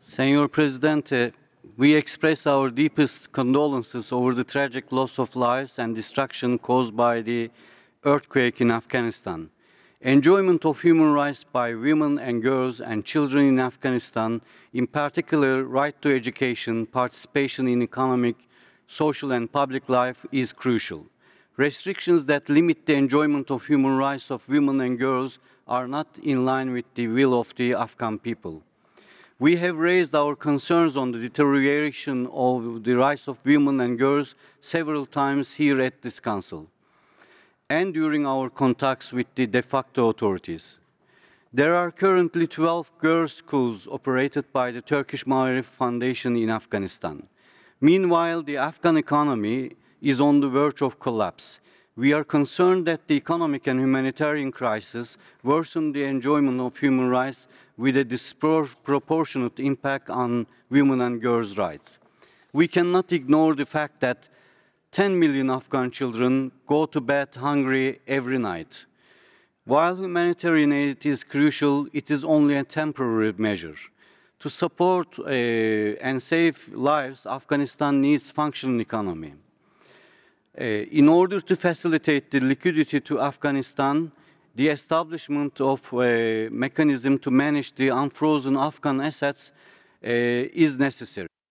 Senor Presidente, we express our deepest condolences over the tragic loss of lives and destruction caused by the earthquake in Afghanistan. Enjoyment of human rights by women and girls and children in Afghanistan, in particular right to education, participation in economic, social and public life is crucial. Restrictions that limit the enjoyment of human rights of women and girls are not in line with the will of the Afghan people. We have raised our concerns on the deterioration of the rights of women and girls several times here at this Council and during our contacts with the de facto authorities. There are currently 12 girls' schools operated by the Turkish Maarif Foundation in Afghanistan. Meanwhile, the Afghan economy is on the verge of collapse. We are concerned that the economic and humanitarian crisis worsen the enjoyment of human rights with a disproportionate impact on women and girls' rights. We cannot ignore the fact that 10 million Afghan children go to bed hungry every night. While humanitarian aid is crucial, it is only a temporary measure. To support and save lives, Afghanistan needs functioning economy. In order to facilitate the liquidity to Afghanistan, the establishment of a mechanism to manage the unfrozen Afghan assets is necessary.